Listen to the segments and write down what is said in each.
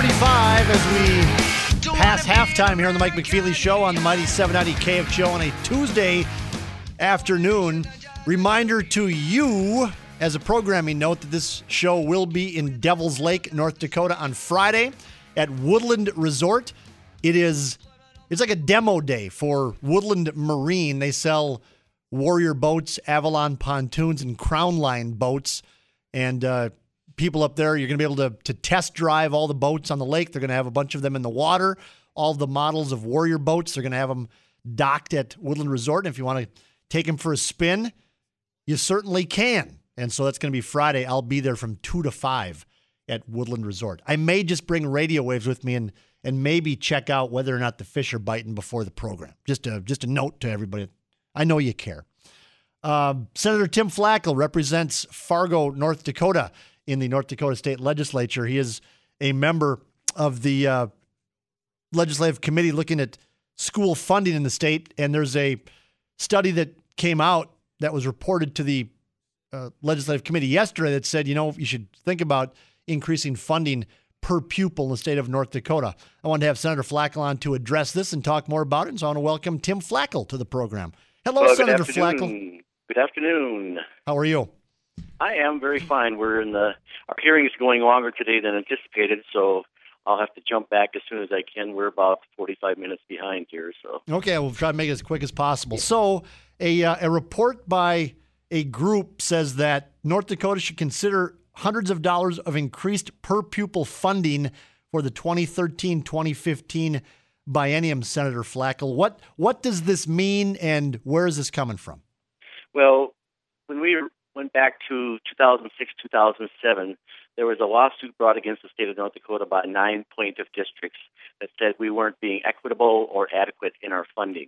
6:35 as we pass halftime here on the Mike McFeely Show on the Mighty 790 KFGO on a Tuesday afternoon. Reminder to you, as a programming note, that this show will be in Devil's Lake, North Dakota on Friday at Woodland Resort. It's like a demo day for Woodland Marine. They sell Warrior boats, Avalon pontoons, and Crown Line boats. And people up there, you're going to be able to test drive all the boats on the lake. They're going to have a bunch of them in the water. All of the models of Warrior boats, they're going to have them docked at Woodland Resort. And if you want to take them for a spin, you certainly can. And so that's going to be Friday. I'll be there from 2 to 5 at Woodland Resort. I may just bring radio waves with me and maybe check out whether or not the fish are biting before the program. Just a note to everybody. I know you care. Senator Tim Flackel represents Fargo, North Dakota in the North Dakota State Legislature. He is a member of the Legislative Committee looking at school funding in the state. And there's a study that came out that was reported to the Legislative Committee yesterday that said, you should think about increasing funding per pupil in the state of North Dakota. I wanted to have Senator Flackel on to address this and talk more about it. And so I want to welcome Tim Flackel to the program. Hello, Senator Flackel. Good afternoon. How are you? I am very fine. Our hearing is going longer today than anticipated, so I'll have to jump back as soon as I can. We're about 45 minutes behind here. So okay, we'll try to make it as quick as possible. So a report by a group says that North Dakota should consider hundreds of dollars of increased per pupil funding for the 2013-2015 biennium, Senator Flackel. What does this mean, and where is this coming from? Well, when we went back to 2006, 2007, there was a lawsuit brought against the state of North Dakota by 9 plaintiff districts that said we weren't being equitable or adequate in our funding.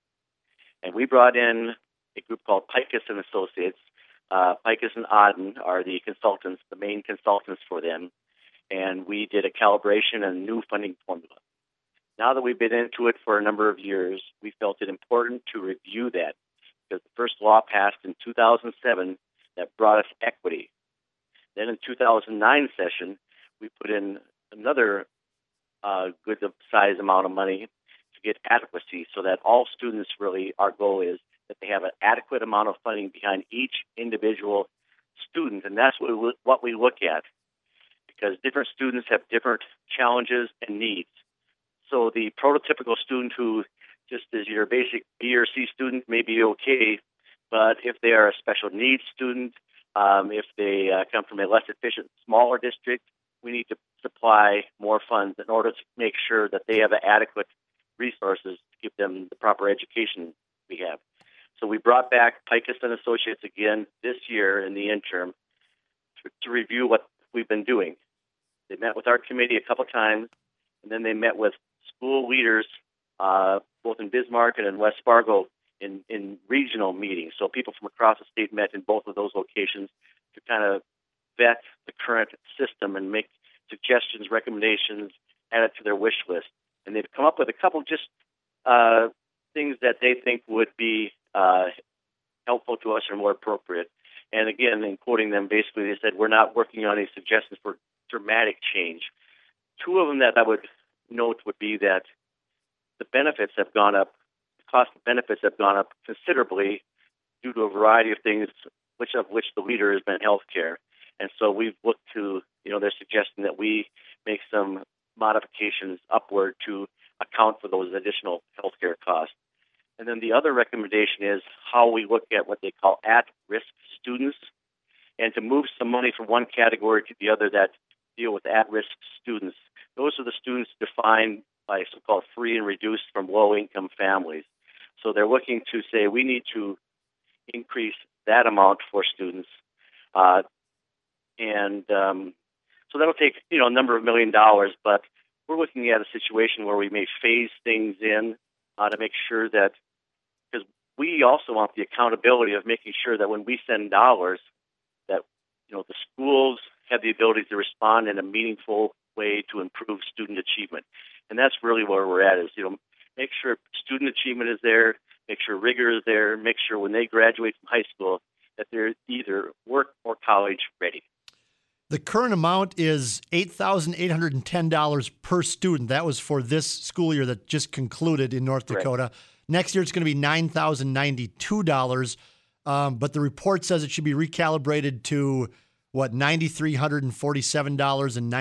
And we brought in a group called Picus and Associates. Picus and Odden are the consultants, the main consultants for them. And we did a calibration and new funding formula. Now that we've been into it for a number of years, we felt it important to review that, because the first law passed in 2007 that brought us equity. Then in 2009 session, we put in another good size amount of money to get adequacy, so that all students, really, our goal is that they have an adequate amount of funding behind each individual student. And that's what we look at, because different students have different challenges and needs. So the prototypical student who just is your basic B or C student may be okay, but if they are a special needs student, if they come from a less efficient, smaller district, we need to supply more funds in order to make sure that they have adequate resources to give them the proper education we have. So we brought back Picus and Associates again this year in the interim to review what we've been doing. They met with our committee a couple times, and then they met with school leaders both in Bismarck and in West Fargo in regional meetings. So people from across the state met in both of those locations to kind of vet the current system and make suggestions, recommendations, add it to their wish list. And they've come up with a couple just things that they think would be helpful to us or more appropriate. And again, in quoting them, basically they said, we're not working on any suggestions for dramatic change. Two of them that I would note would be that the benefits have gone up, the cost of benefits have gone up considerably due to a variety of things, which the leader has been healthcare. And so we've looked to, they're suggesting that we make some modifications upward to account for those additional healthcare costs. And then the other recommendation is how we look at what they call at-risk students, and to move some money from one category to the other that deal with at-risk students. Those are the students defined by so-called free and reduced from low-income families. So they're looking to say we need to increase that amount for students. So that'll take, a number of $1 million, but we're looking at a situation where we may phase things in to make sure that, because we also want the accountability of making sure that when we send dollars, that, the schools have the ability to respond in a meaningful way to improve student achievement. And that's really where we're at, is, make sure student achievement is there, make sure rigor is there, make sure when they graduate from high school that they're either work or college ready. The current amount is $8,810 per student. That was for this school year that just concluded in North Dakota. Next year, it's going to be $9,092. But the report says it should be recalibrated to, $9,347 and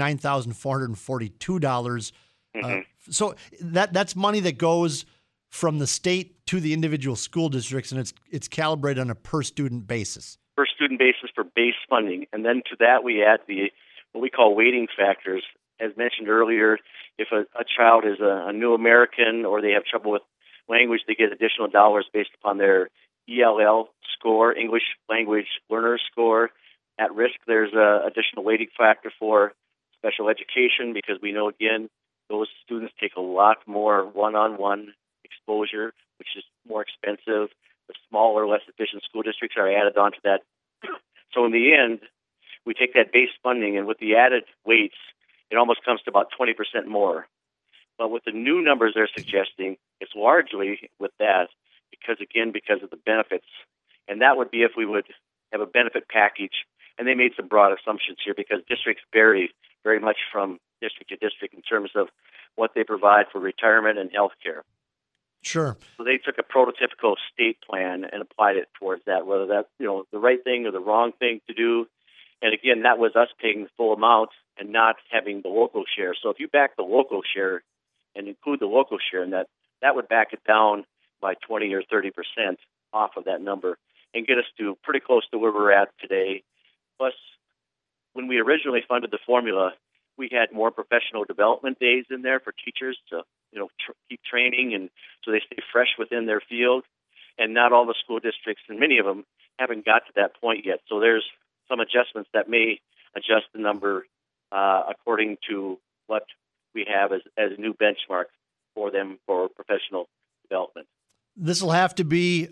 $9,442. So that's money that goes from the state to the individual school districts, and it's calibrated on a per-student basis. Per-student basis for base funding. And then to that, we add what we call weighting factors. As mentioned earlier, if a child is a new American or they have trouble with language, they get additional dollars based upon their ELL score, English Language Learner score. At risk, there's an additional weighting factor for special education because we know, again, those students take a lot more one-on-one exposure, which is more expensive. The smaller, less efficient school districts are added onto that. So in the end, we take that base funding, and with the added weights, it almost comes to about 20% more. But with the new numbers they're suggesting, it's largely with that because of the benefits. And that would be if we would have a benefit package. And they made some broad assumptions here because districts vary very much from district to district in terms of what they provide for retirement and health care. Sure. So they took a prototypical state plan and applied it towards that, whether that's the right thing or the wrong thing to do. And again, that was us paying the full amount and not having the local share. So if you back the local share and include the local share in that would back it down by 20 or 30% off of that number and get us to pretty close to where we're at today. Plus, when we originally funded the formula, we had more professional development days in there for teachers to keep training and so they stay fresh within their field. And not all the school districts, and many of them, haven't got to that point yet. So there's some adjustments that may adjust the number according to what we have as a new benchmark for them for professional development. This will have to be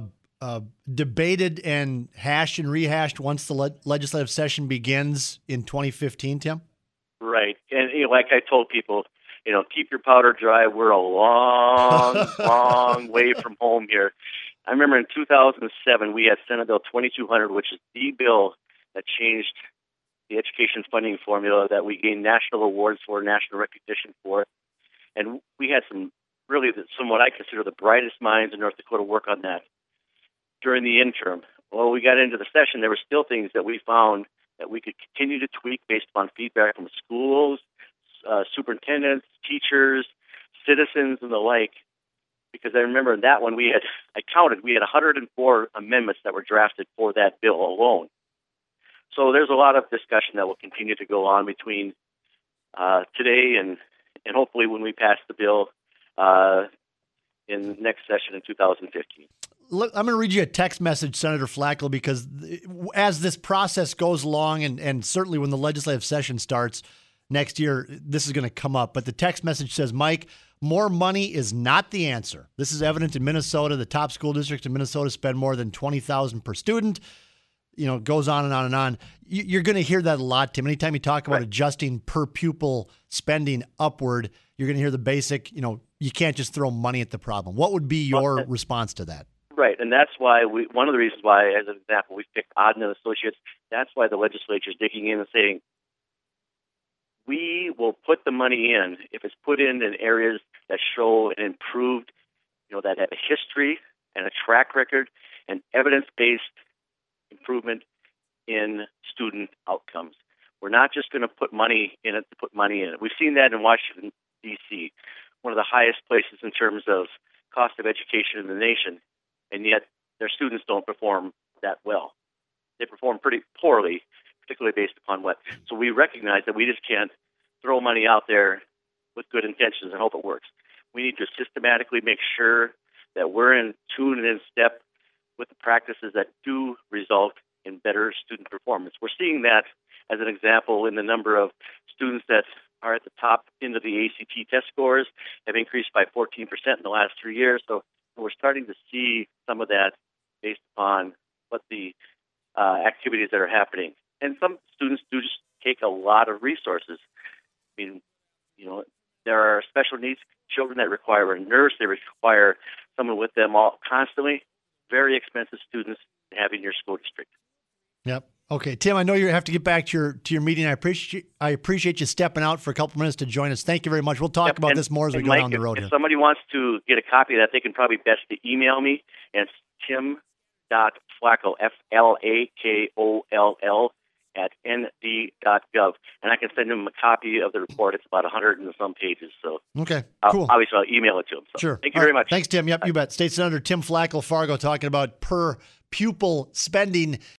debated and hashed and rehashed once the legislative session begins in 2015, Tim? Right. And like I told people, keep your powder dry. We're a long, long way from home here. I remember in 2007, we had Senate Bill 2200, which is the bill that changed the education funding formula that we gained national awards for, national recognition for. And we had some what I consider the brightest minds in North Dakota work on that during the interim. Well, we got into the session, there were still things that we found that we could continue to tweak based upon feedback from schools, superintendents, teachers, citizens, and the like. Because I remember in that one, we had 104 amendments that were drafted for that bill alone. So there's a lot of discussion that will continue to go on between today and hopefully when we pass the bill in next session in 2015. Look, I'm going to read you a text message, Senator Flackel, because as this process goes along and certainly when the legislative session starts next year, this is going to come up. But the text message says, Mike, more money is not the answer. This is evident in Minnesota. The top school districts in Minnesota spend more than $20,000 per student. It goes on and on and on. You're going to hear that a lot, Tim. Anytime you talk about adjusting per pupil spending upward, you're going to hear the basic, you can't just throw money at the problem. What would be your response to that? Right, and that's why one of the reasons why, as an example, we've picked Odden and Associates. That's why the legislature is digging in and saying, we will put the money in if it's put in areas that show an improved, that have a history and a track record and evidence-based improvement in student outcomes. We're not just going to put money in it to put money in it. We've seen that in Washington, D.C., one of the highest places in terms of cost of education in the nation, and yet their students don't perform that well. They perform pretty poorly, particularly based upon what. So we recognize that we just can't throw money out there with good intentions and hope it works. We need to systematically make sure that we're in tune and in step with the practices that do result in better student performance. We're seeing that as an example in the number of students that are at the top end of the ACT test scores have increased by 14% in the last 3 years. So we're starting to see some of that based upon what the activities that are happening. And some students do just take a lot of resources. I mean, there are special needs children that require a nurse. They require someone with them all constantly. Very expensive students to have in your school district. Yep. Okay, Tim, I know you have to get back to your meeting. I appreciate you stepping out for a couple minutes to join us. Thank you very much. We'll talk about this more as we go Mike, down the road. If somebody wants to get a copy of that, they can probably best to email me. And it's tim.flakoll, FLAKOLL, at nd.gov. And I can send them a copy of the report. It's about 100 and some pages. So okay, cool. Obviously, I'll email it to them. So sure. Thank you very much. Thanks, Tim. Yep, you bet. State Senator Tim Flakoll, Fargo, talking about per pupil spending